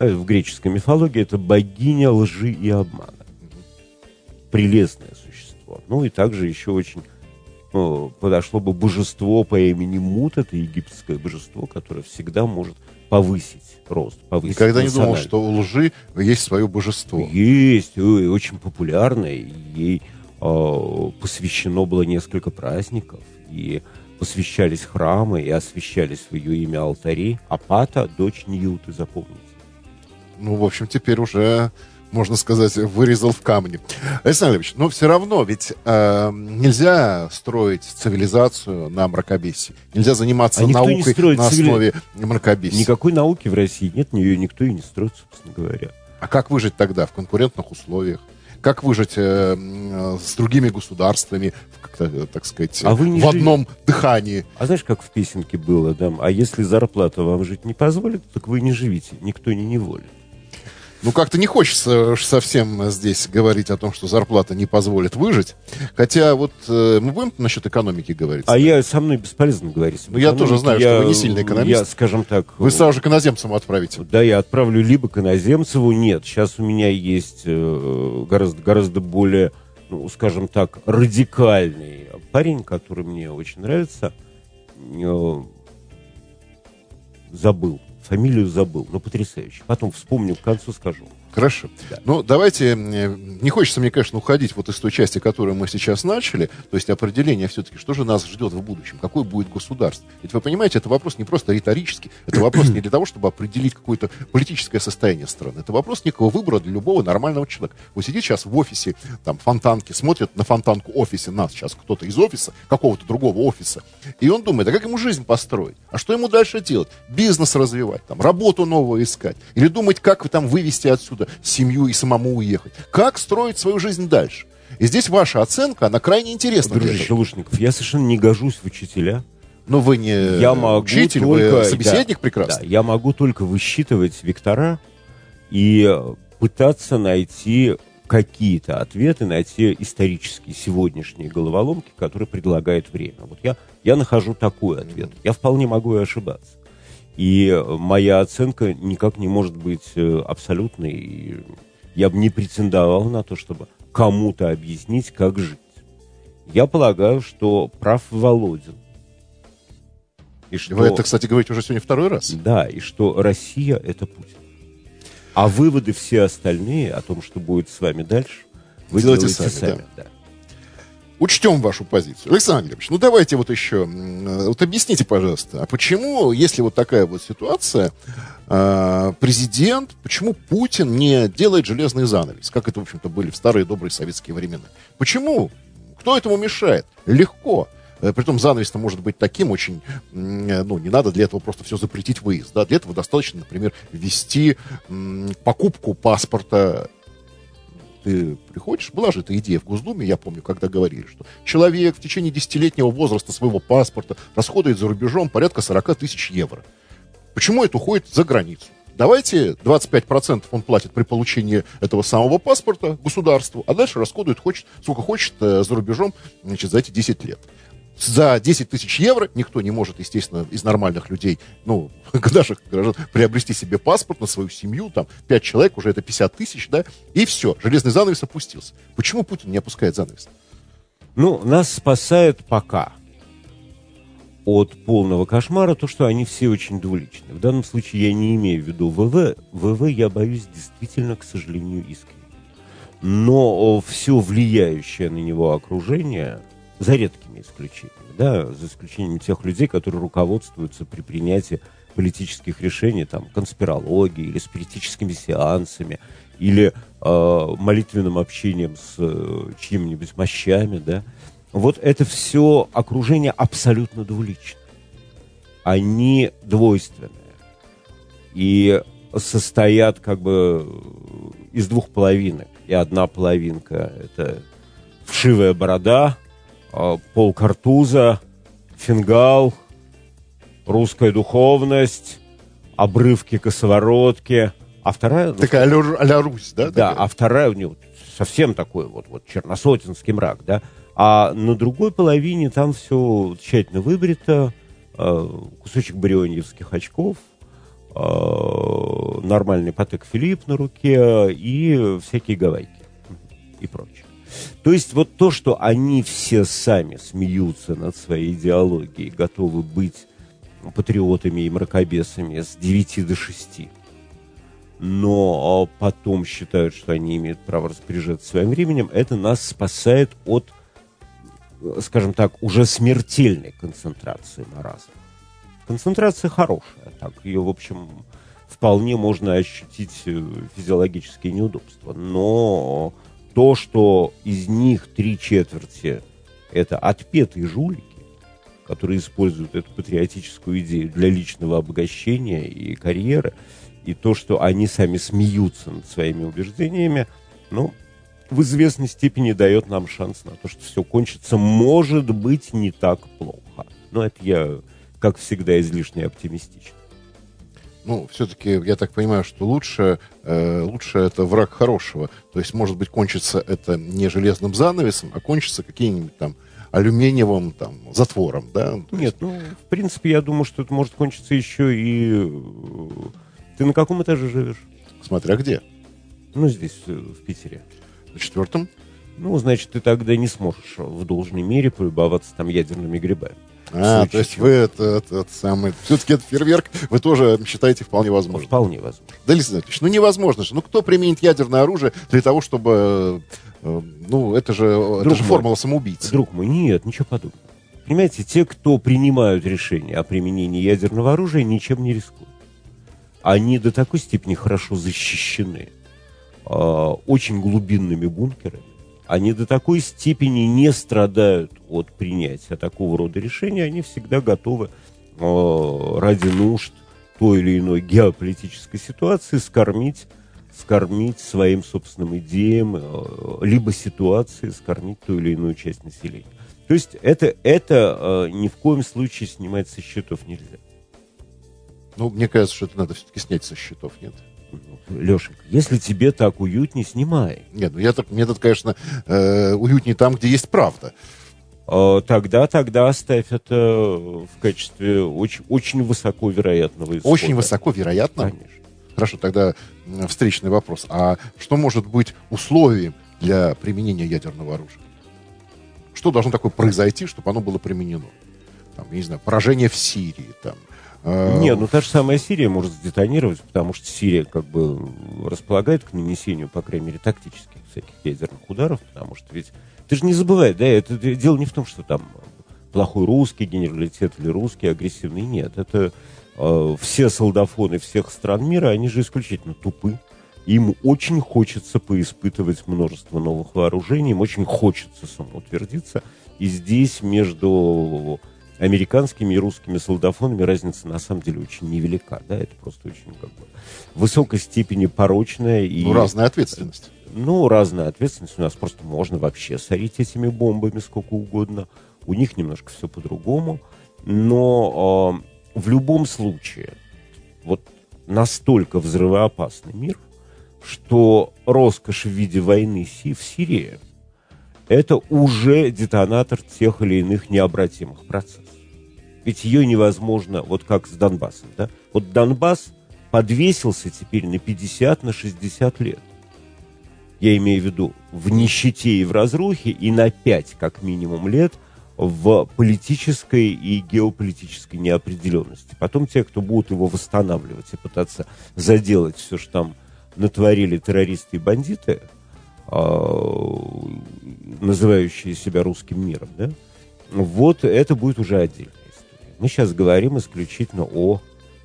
в греческой мифологии это богиня лжи и обмана. Прелестное существо. Ну и также еще очень подошло бы божество по имени Мут, это египетское божество, которое всегда может повысить рост. Никогда не думал, что у лжи есть свое божество. Есть, очень популярное. Ей посвящено было несколько праздников, и посвящались храмы, и освящались в ее имя алтари. Апата, дочь Ньюты, запомните. Ну, в общем, теперь уже, можно сказать, вырезал в камне. Александр Ильич, но все равно ведь нельзя строить цивилизацию на мракобесии. Нельзя заниматься наукой на основе мракобесия. Никакой науки в России нет, ее никто и не строит, собственно говоря. А как выжить тогда в конкурентных условиях? Как выжить с другими государствами, как-то, так сказать, в одном дыхании? А знаешь, как в песенке было, да? А если зарплата вам жить не позволит, так вы не живите, никто не неволит. Ну, как-то не хочется совсем здесь говорить о том, что зарплата не позволит выжить. Хотя вот мы будем насчет экономики говорить? Со мной бесполезно говорить. Ну, я тоже знаю, что вы не сильный экономист. Я, скажем так... Вы сразу же к иноземцам отправите. Да, я отправлю либо к иноземцеву. Нет, сейчас у меня есть гораздо более, ну, скажем так, радикальный парень, который мне очень нравится. Фамилию забыл, но потрясающе. Потом вспомню, к концу скажу. Хорошо. Да. Ну, давайте, не хочется мне, конечно, уходить вот из той части, которую мы сейчас начали, то есть определение все-таки, что же нас ждет в будущем, какое будет государство. Ведь вы понимаете, это вопрос не просто риторический, это вопрос не для того, чтобы определить какое-то политическое состояние страны, это вопрос некого выбора для любого нормального человека. Вы сидите сейчас в офисе, там, Фонтанки, смотрят на Фонтанку офисе, нас сейчас кто-то из офиса, какого-то другого офиса, и он думает, а как ему жизнь построить, а что ему дальше делать, бизнес развивать, там, работу новую искать, или думать, как там вывести отсюда семью и самому уехать. Как строить свою жизнь дальше? И здесь ваша оценка, она крайне интересна. Дружище Лушников, я совершенно не гожусь в учителя. Но вы не учитель, только, вы собеседник прекрасный. Да, я могу только высчитывать вектора и пытаться найти какие-то ответы на те исторические сегодняшние головоломки, которые предлагает время. Вот я нахожу такой ответ. Я вполне могу и ошибаться. И моя оценка никак не может быть абсолютной. И я бы не претендовал на то, чтобы кому-то объяснить, как жить. Я полагаю, что прав Володин. И что... Вы это, кстати, говорите уже сегодня второй раз. Да, и что Россия — это Путин. А выводы все остальные о том, что будет с вами дальше, вы делаете сами. Да. Учтем вашу позицию. Александр Ильич, ну давайте вот еще, вот объясните, пожалуйста, а почему, если вот такая вот ситуация, президент, почему Путин не делает железный занавес, как это, в общем-то, были в старые добрые советские времена? Почему? Кто этому мешает? Легко. Притом занавес-то может быть таким очень, ну, не надо для этого просто все запретить выезд, да, для этого достаточно, например, ввести покупку паспорта. Ты приходишь, была же эта идея в Госдуме, я помню, когда говорили, что человек в течение 10-летнего возраста своего паспорта расходует за рубежом порядка 40 тысяч евро. Почему это уходит за границу? Давайте 25% он платит при получении этого самого паспорта государству, а дальше расходует сколько хочет за рубежом, значит, за эти 10 лет. За 10 тысяч евро никто не может, естественно, из нормальных людей, ну, наших граждан, приобрести себе паспорт на свою семью, там, 5 человек, уже это 50 тысяч, да, и все, железный занавес опустился. Почему Путин не опускает занавес? Ну, нас спасает пока от полного кошмара то, что они все очень двуличны. В данном случае я не имею в виду ВВ. ВВ я боюсь действительно, к сожалению, искренне. Но все влияющее на него окружение... За редкими исключениями, да, за исключением тех людей, которые руководствуются при принятии политических решений, там, конспирологией или спиритическими сеансами, или молитвенным общением с чьими-нибудь мощами, да. Вот это все окружение абсолютно двуличное. Они двойственные. И состоят как бы из двух половинок. И одна половинка — это вшивая борода, полкартуза, фингал, русская духовность, обрывки косоворотки, а вторая... Такая а-ля Русь, да? Да, такая? А вторая у него совсем такой вот черносотенский мрак, да. А на другой половине там все тщательно выбрито, кусочек барионьевских очков, нормальный Патек Филипп на руке и всякие гавайки и прочее. То есть вот то, что они все сами смеются над своей идеологией, готовы быть патриотами и мракобесами с 9 до 6, но потом считают, что они имеют право распоряжаться своим временем, это нас спасает от, скажем так, уже смертельной концентрации маразма. Концентрация хорошая, так, ее, в общем, вполне можно ощутить физиологические неудобства, но то, что из них 3/4 это отпетые жулики, которые используют эту патриотическую идею для личного обогащения и карьеры, и то, что они сами смеются над своими убеждениями, ну, в известной степени дает нам шанс на то, что все кончится, может быть, не так плохо. Но это я, как всегда, излишне оптимистичен. Ну, все-таки, я так понимаю, что лучше это враг хорошего. То есть, может быть, кончится это не железным занавесом, а кончится каким-нибудь там алюминиевым там затвором, да? Нет, ну, в принципе, я думаю, что это может кончиться еще и... Ты на каком этаже живешь? Смотря где. Ну, здесь, в Питере. На 4-м? Ну, значит, ты тогда не сможешь в должной мере полюбоваться там ядерными грибами. То есть вы это самый... Все-таки этот фейерверк вы тоже считаете вполне возможным? Вполне возможно. Да, Александр Анатольевич, ну невозможно же. Ну кто применит ядерное оружие для того, чтобы... Ну, это же формула самоубийцы. Друг мой, нет, ничего подобного. Понимаете, те, кто принимают решение о применении ядерного оружия, ничем не рискуют. Они до такой степени хорошо защищены очень глубинными бункерами. Они до такой степени не страдают от принятия такого рода решения, они всегда готовы ради нужд той или иной геополитической ситуации скормить своим собственным идеям, либо ситуации скормить ту или иную часть населения. То есть это ни в коем случае снимать со счетов нельзя. Ну, мне кажется, что это надо все-таки снять со счетов, нет? Лешенька, если тебе так уютнее, снимай. Нет, ну мне тут, конечно, уютнее там, где есть правда. Тогда оставь это в качестве очень, очень высоко вероятного исхода. Очень высоко вероятно? Конечно. Хорошо, тогда встречный вопрос. А что может быть условием для применения ядерного оружия? Что должно такое произойти, чтобы оно было применено? Там, я не знаю, поражение в Сирии, там. Не, ну та же самая Сирия может сдетонировать, потому что Сирия как бы располагает к нанесению, по крайней мере, тактических всяких ядерных ударов, потому что ведь ты же не забывай, да, это дело не в том, что там плохой русский генералитет или русский агрессивный, нет, это все солдафоны всех стран мира, они же исключительно тупы, им очень хочется поиспытывать множество новых вооружений, им очень хочется самоутвердиться, и здесь между американскими и русскими солдафонами разница на самом деле очень невелика, да, это просто очень как бы в высокой степени порочная и... Ну, разная ответственность. Ну, разная ответственность, у нас просто можно вообще сорить этими бомбами сколько угодно, у них немножко все по-другому, но в любом случае вот настолько взрывоопасный мир, что роскошь в виде войны в Сирии это уже детонатор тех или иных необратимых процессов. Ведь ее невозможно, вот как с Донбассом, да? Вот Донбасс подвесился теперь на 50, на 60 лет. Я имею в виду в нищете и в разрухе, и на 5, как минимум, лет в политической и геополитической неопределенности. Потом те, кто будут его восстанавливать и пытаться заделать все, что там натворили террористы и бандиты, называющие себя русским миром, да, вот это будет уже отдельная история. Мы сейчас говорим исключительно о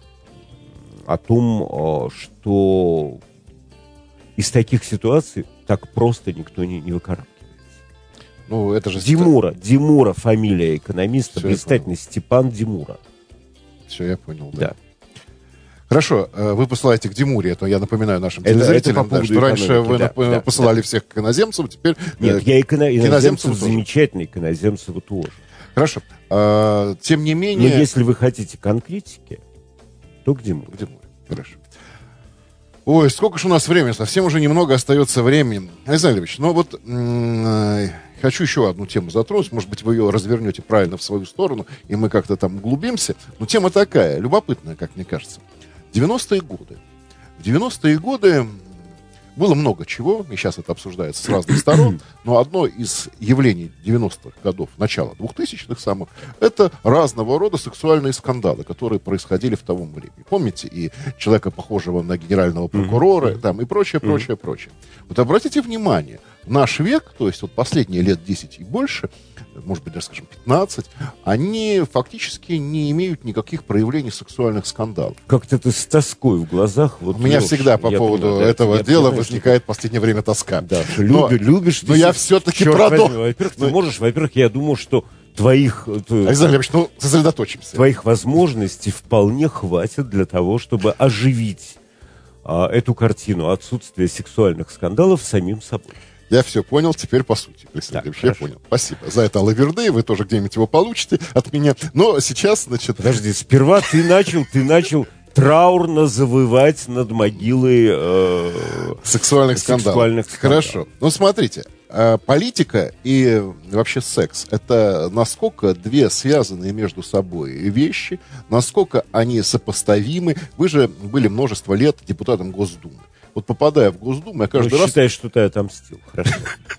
том, что из таких ситуаций так просто никто не выкарабкивается. Ну, это же... Димура, фамилия экономиста, Все, блистательный Степан Димура. Все, я понял, Да. Хорошо, вы посылаете к Димуре, это я напоминаю нашим телезрителям, это что раньше вы посылали всех к иноземцам, теперь нет, я иноземцев замечательно, к иноземцеву тоже. Хорошо, тем не менее... Но если вы хотите конкретики, то к Димуре. Хорошо. Ой, сколько же у нас времени, совсем уже немного остается времени. Александр Ильич, ну вот хочу еще одну тему затронуть, может быть, вы ее развернете правильно в свою сторону, и мы как-то там углубимся, но тема такая, любопытная, как мне кажется. 90-е годы. В 90-е годы было много чего, и сейчас это обсуждается с разных сторон, но одно из явлений 90-х годов, начала 2000-х самых, это разного рода сексуальные скандалы, которые происходили в том времени. Помните, и человека, похожего на генерального прокурора, там, и прочее, прочее, прочее. Вот обратите внимание, наш век, то есть вот последние лет 10 и больше, может быть, даже, скажем, 15, они фактически не имеют никаких проявлений сексуальных скандалов. Как-то ты с тоской в глазах. Вот, у меня Леш, всегда по поводу этого дела возникает в последнее время тоска. Да, любишь ты. Но я все-таки продолжу. Во-первых, я думаю, что твоих... Александр Ильич, сосредоточимся. Твоих возможностей вполне хватит для того, чтобы оживить эту картину отсутствия сексуальных скандалов самим собой. Я все понял, теперь по сути. Александр Ильич, я понял. Спасибо за это лаверды, вы тоже где-нибудь его получите от меня. Но сейчас, значит... Подожди, сперва ты начал траурно завывать над могилой сексуальных скандалов. Хорошо. Ну, смотрите, политика и вообще секс — это насколько две связанные между собой вещи, насколько они сопоставимы. Вы же были множество лет депутатом Госдумы. Вот попадая в Госдуму, я каждый раз... Считаешь, что ты отомстил. Хорошо.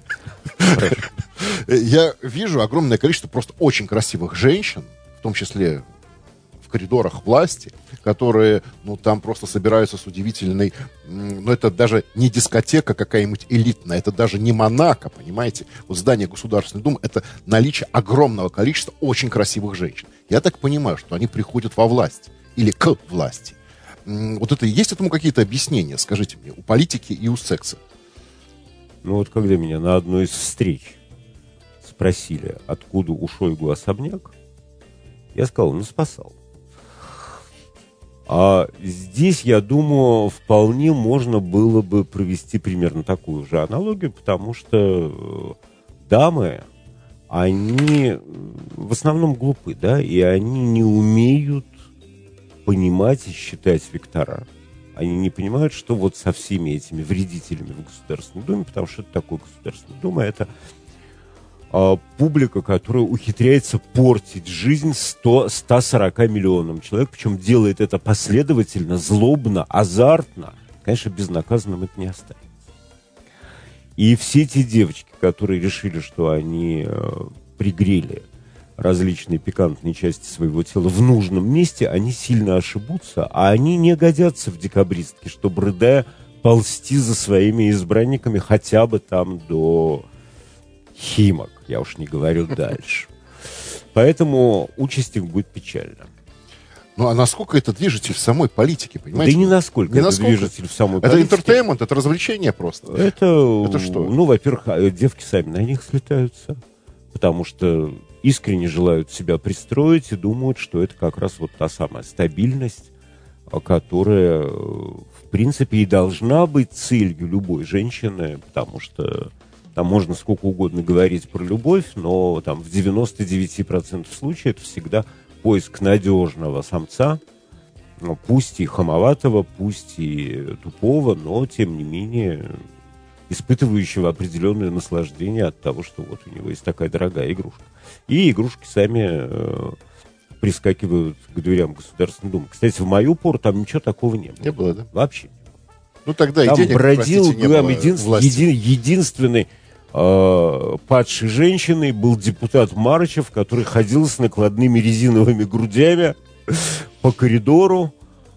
Я вижу огромное количество просто очень красивых женщин, в том числе в коридорах власти, которые, там просто собираются с удивительной... это даже не дискотека какая-нибудь элитная, это даже не Монако, понимаете? Вот здание Государственной Думы — это наличие огромного количества очень красивых женщин. Я так понимаю, что они приходят во власть или к власти. Вот это есть этому какие-то объяснения, скажите мне, у политики и у секса? Когда меня на одной из встреч спросили, откуда у Шойгу особняк, я сказал, спасал. А здесь, я думаю, вполне можно было бы провести примерно такую же аналогию, потому что дамы, они в основном глупы, да, и они не умеют понимать и считать вектора. Они не понимают, что вот со всеми этими вредителями в Государственной Думе, потому что это такое Государственная Дума, это публика, которая ухитряется портить жизнь 140 миллионам человек, причем делает это последовательно, злобно, азартно. Конечно, безнаказанным это не останется. И все те девочки, которые решили, что они пригрели различные пикантные части своего тела в нужном месте, они сильно ошибутся, а они не годятся в декабристке, чтобы, рыдая, ползти за своими избранниками хотя бы там до Химок, я уж не говорю дальше. Поэтому участь их будет печальна. А насколько это движитель в самой политике, понимаете? Да не насколько это движитель в самой политике. Это интертеймент, это развлечение просто. Это что? Во-первых, девки сами на них слетаются, потому что искренне желают себя пристроить и думают, что это как раз вот та самая стабильность, которая, в принципе, и должна быть целью любой женщины, потому что там можно сколько угодно говорить про любовь, но там в 99% случаев это всегда поиск надежного самца, пусть и хамоватого, пусть и тупого, но, тем не менее, испытывающего определенное наслаждение от того, что вот у него есть такая дорогая игрушка. И игрушки сами прискакивают к дверям Государственной Думы. Кстати, в мою пору там ничего такого не было. Не было, да? Вообще. Тогда там и денег, бродил, простите, не было единственный падшей женщиной был депутат Марычев, который ходил с накладными резиновыми грудями по коридору.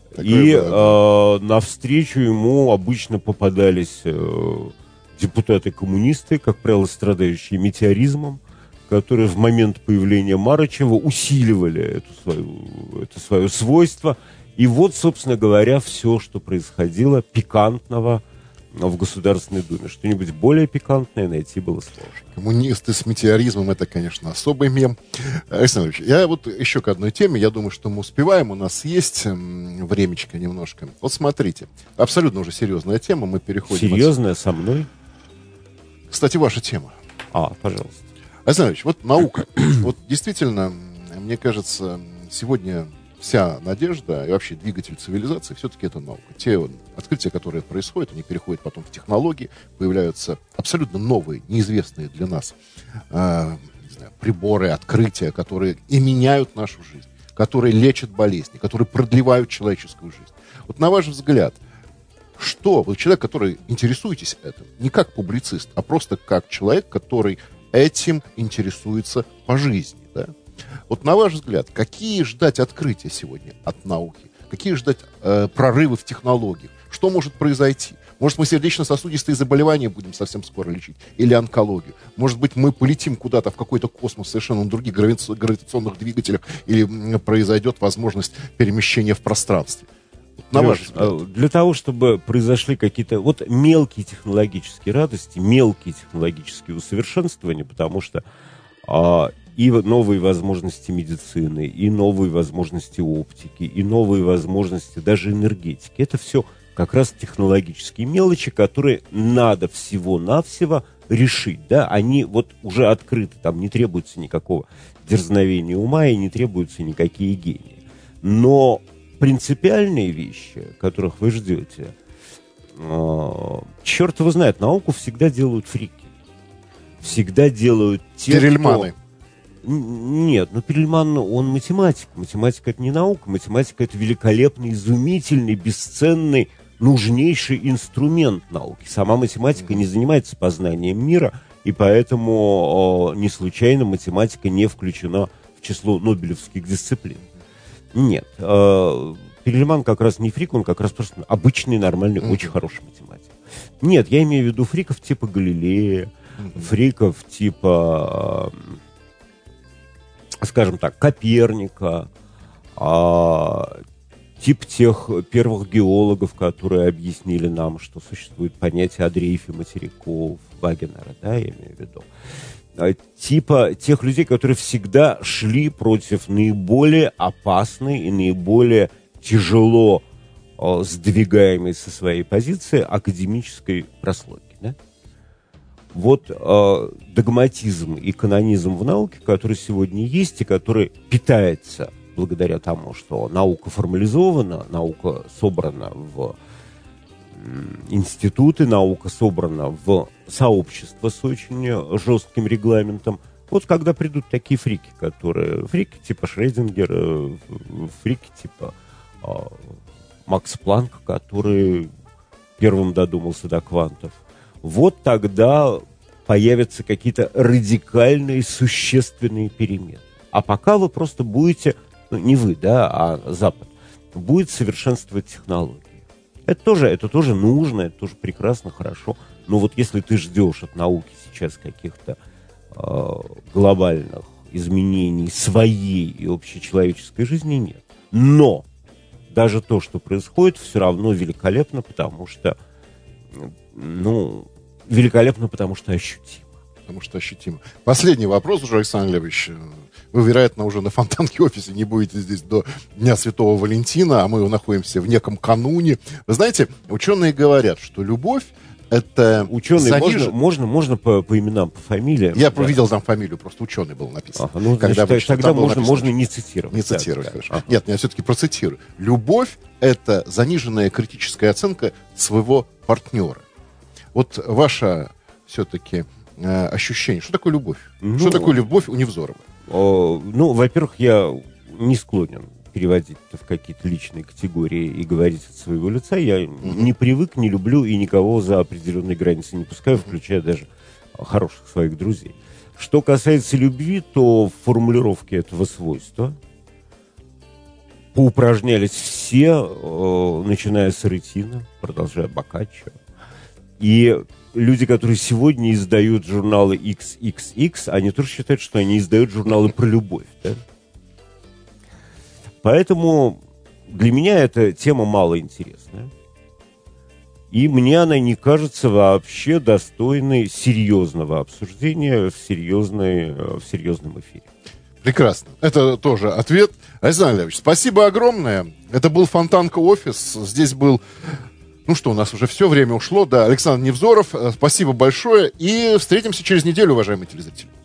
Навстречу ему обычно попадались депутаты-коммунисты, как правило, страдающие метеоризмом, которые в момент появления Марычева усиливали это свое свойство. И вот, собственно говоря, все, что происходило пикантного в Государственной Думе. Что-нибудь более пикантное найти было сложно. Коммунисты с метеоризмом — это, конечно, особый мем. Александр Ильич, я вот еще к одной теме. Я думаю, что мы успеваем. У нас есть времечко немножко. Вот смотрите. Абсолютно уже серьезная тема. Мы переходим... Серьезная со мной? Кстати, ваша тема. Пожалуйста. Александр Ильич, вот наука. Вот действительно, мне кажется, сегодня вся надежда и вообще двигатель цивилизации все-таки это наука. Те открытия, которые происходят, они переходят потом в технологии, появляются абсолютно новые, неизвестные для нас приборы, открытия, которые и меняют нашу жизнь, которые лечат болезни, которые продлевают человеческую жизнь. Вот на ваш взгляд, что вы человек, который интересуетесь этим, не как публицист, а просто как человек, который этим интересуется по жизни, да? Вот на ваш взгляд, какие ждать открытия сегодня от науки? Какие ждать прорывы в технологиях? Что может произойти? Может, мы сердечно-сосудистые заболевания будем совсем скоро лечить? Или онкологию? Может быть, мы полетим куда-то в какой-то космос совершенно на других гравитационных двигателях, или произойдет возможность перемещения в пространстве? На ваш взгляд. Для того, чтобы произошли какие-то вот мелкие технологические радости, мелкие технологические усовершенствования, потому что и новые возможности медицины, и новые возможности оптики, и новые возможности даже энергетики. Это все как раз технологические мелочи, которые надо всего-навсего решить. Да? Они вот уже открыты, там не требуется никакого дерзновения ума и не требуются никакие гении. Но принципиальные вещи, которых вы ждете, черт его знает, науку всегда делают фрики. Всегда делают те, Перельманы. Нет, Перельман, он математик. Математика — это не наука. Математика — это великолепный, изумительный, бесценный, нужнейший инструмент науки. Сама математика не занимается познанием мира, и поэтому не случайно математика не включена в число нобелевских дисциплин. Нет, Перельман как раз не фрик, он как раз просто обычный, нормальный, очень хороший математик. Нет, я имею в виду фриков типа Галилея, фриков типа, скажем так, Коперника, тип тех первых геологов, которые объяснили нам, что существует понятие о дрейфе материков, Вагенера, да, я имею в виду. Типа тех людей, которые всегда шли против наиболее опасной и наиболее тяжело сдвигаемой со своей позиции академической прослойки. Да? Вот догматизм и канонизм в науке, который сегодня есть и который питается благодаря тому, что наука формализована, наука собрана в институты, наука собрана в сообщество с очень жестким регламентом. Вот когда придут такие фрики, фрики типа Шрёдингера, фрики типа Макс Планк, который первым додумался до квантов, вот тогда появятся какие-то радикальные, существенные перемены. А пока вы просто будете, не вы, да, а Запад, будет совершенствовать технологии. Это тоже нужно, это тоже прекрасно, хорошо. Но вот если ты ждешь от науки сейчас каких-то глобальных изменений своей и общечеловеческой жизни, нет. Но даже то, что происходит, все равно великолепно, потому что, великолепно, потому что ощутимо. Потому что ощутимо. Последний вопрос уже, Александр Леонидович. Вы, вероятно, уже на Фонтанке офисе не будете здесь до Дня Святого Валентина, а мы находимся в неком кануне. Вы знаете, ученые говорят, что любовь — это... Ученые, можно по именам, по фамилиям? Я видел там фамилию, просто ученый был написан. Тогда можно не цитировать. Не цитировать, хорошо. Ага. Нет, я все-таки процитирую. Любовь — это заниженная критическая оценка своего партнера. Вот ваша все-таки ощущение. Что такое любовь? Что такое любовь у Невзорова? Во-первых, я не склонен переводить это в какие-то личные категории и говорить от своего лица. Я не привык, не люблю и никого за определенные границы не пускаю, включая даже хороших своих друзей. Что касается любви, то в формулировке этого свойства поупражнялись все, начиная с Аретина, продолжая Боккаччо. И люди, которые сегодня издают журналы XXX, они тоже считают, что они издают журналы про любовь. Да? Поэтому для меня эта тема малоинтересная. И мне она не кажется вообще достойной серьезного обсуждения в серьезном эфире. Прекрасно. Это тоже ответ. Александр Леонидович, спасибо огромное. Это был Фонтанка офис. Здесь был... у нас уже все время ушло. Да, Александр Невзоров. Спасибо большое. И встретимся через неделю, уважаемые телезрители.